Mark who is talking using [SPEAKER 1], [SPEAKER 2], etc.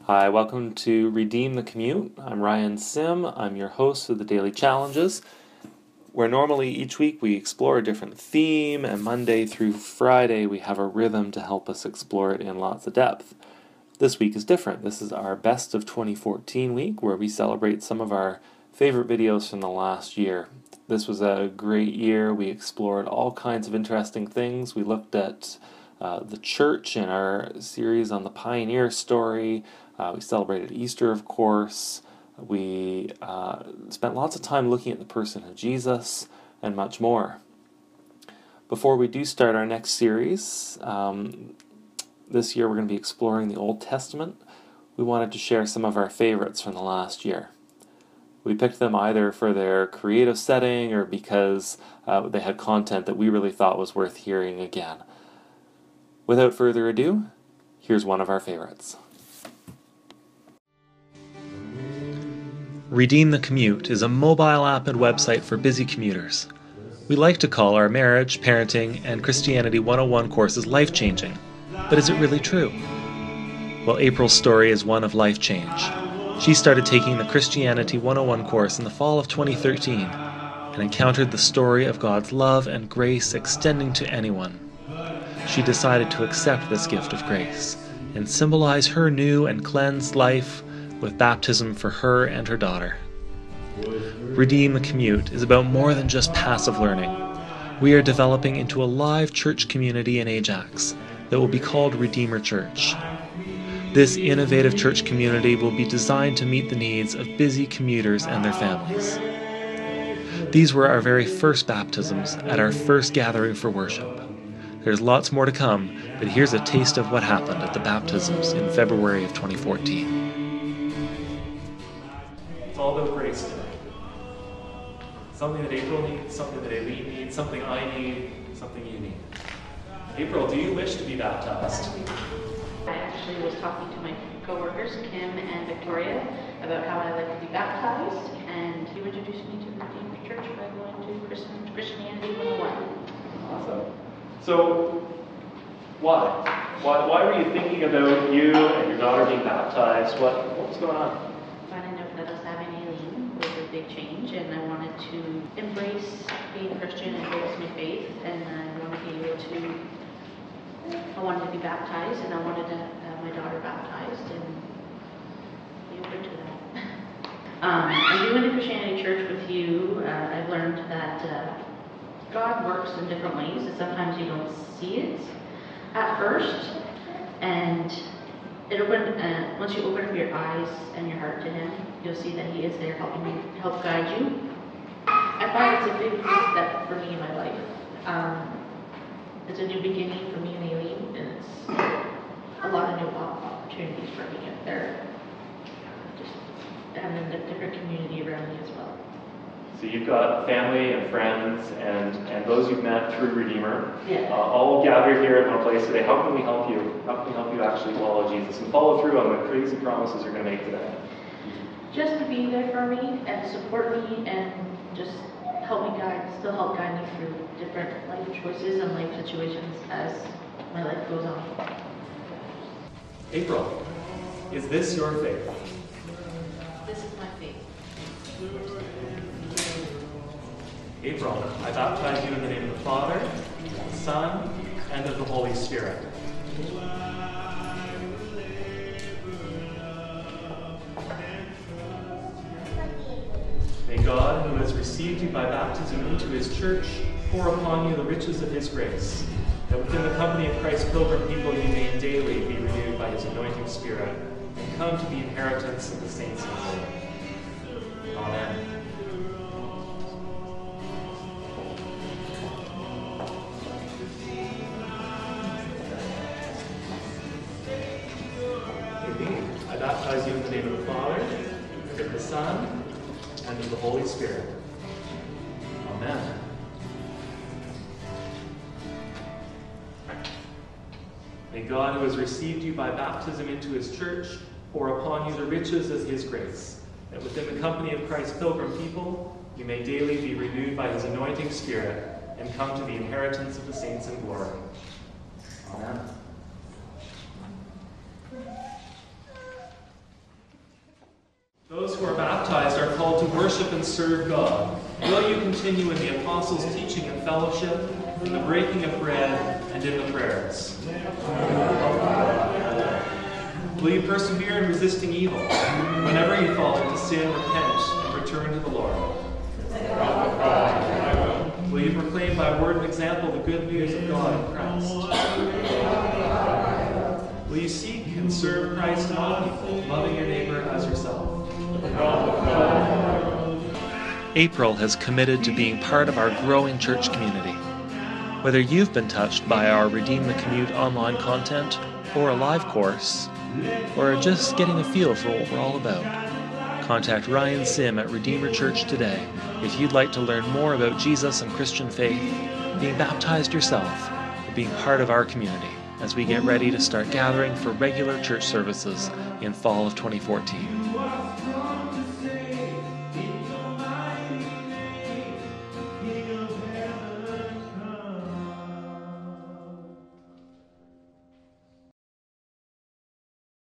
[SPEAKER 1] Hi, welcome to Redeem the Commute. I'm Ryan Sim. I'm your host of the Daily Challenges, where normally each week we explore a different theme, and Monday through Friday we have a rhythm to help us explore it in lots of depth. This week is different. This is our Best of 2014 week, where we celebrate some of our favorite videos from the last year. This was a great year. We explored all kinds of interesting things. We looked at the church in our series on the pioneer story. We celebrated Easter, of course. We spent lots of time looking at the person of Jesus and much more. Before we do start our next series, this year we're going to be exploring the Old Testament. We wanted to share some of our favorites from the last year. We picked them either for their creative setting or because they had content that we really thought was worth hearing again. Without further ado, here's one of our favorites. Redeem the Commute is a mobile app and website for busy commuters. We like to call our marriage, parenting, and Christianity 101 courses life-changing. But is it really true? Well, April's story is one of life change. She started taking the Christianity 101 course in the fall of 2013 and encountered the story of God's love and grace extending to anyone. She decided to accept this gift of grace and symbolize her new and cleansed life with baptism for her and her daughter. Redeem the Commute is about more than just passive learning. We are developing into a live church community in Ajax that will be called Redeemer Church. This innovative church community will be designed to meet the needs of busy commuters and their families. These were our very first baptisms at our first gathering for worship. There's lots more to come, but here's a taste of what happened at the baptisms in February of 2014. It's all about grace today. Something that April needs, something that Aileen needs, something I need, something you need. April, do you wish to be baptized?
[SPEAKER 2] I actually was talking to my coworkers, Kim and Victoria, about how I like to be baptized, and you introduced me to Redeemer Church by going to Christianity 101.
[SPEAKER 1] Awesome. So, why were you thinking about you and your daughter being baptized? What's going on?
[SPEAKER 2] Finding out that us having Aileen was a big change, and I wanted to embrace being Christian and embrace my faith, and I wanted to be baptized, and I wanted to have my daughter baptized, and be open to that. I'm doing a Christianity church with you. I've learned that God works in different ways, and sometimes you don't see it at first, and once you open up your eyes and your heart to Him, you'll see that He is there helping you, help guide you. I find it's a big step for me in my life. It's a new beginning for me and Aileen, and it's a lot of new opportunities for me up there. Just having a different community around me as well.
[SPEAKER 1] So you've got family and friends and those you've met through Redeemer,
[SPEAKER 2] Yeah.
[SPEAKER 1] All gathered here at one place today. How can we help you? How can we help you actually follow Jesus and follow through on the crazy promises you're going to make today?
[SPEAKER 2] Just to be there for me and support me and just help guide me through different life choices and life situations as my life goes on.
[SPEAKER 1] April, is this your faith?
[SPEAKER 2] This is my faith.
[SPEAKER 1] April, I baptize you in the name of the Father, the Son, and of the Holy Spirit. May God, who has received you by baptism into His church, pour upon you the riches of His grace, that within the company of Christ's pilgrim people you may daily be renewed by His anointing Spirit, and come to the inheritance of the saints in glory. Amen. I baptize you in the name of the Father, and of the Son, and of the Holy Spirit. Amen. May God, who has received you by baptism into His church, pour upon you the riches of His grace, that within the company of Christ's pilgrim people, you may daily be renewed by His anointing Spirit, and come to the inheritance of the saints in glory. Amen. who are baptized are called to worship and serve God. Will you continue in the apostles' teaching and fellowship, in the breaking of bread, and in the prayers? Will you persevere in resisting evil? Whenever you fall into sin, repent and return to the Lord. Will you proclaim by word and example the good news of God in Christ? Will you seek and serve Christ in all people, loving your neighbor as yourself? April has committed to being part of our growing church community. Whether you've been touched by our Redeem the Commute online content, or a live course, or just getting a feel for what we're all about, contact Ryan Sim at Redeemer Church today if you'd like to learn more about Jesus and Christian faith, being baptized yourself, or being part of our community as we get ready to start gathering for regular church services in fall of 2014.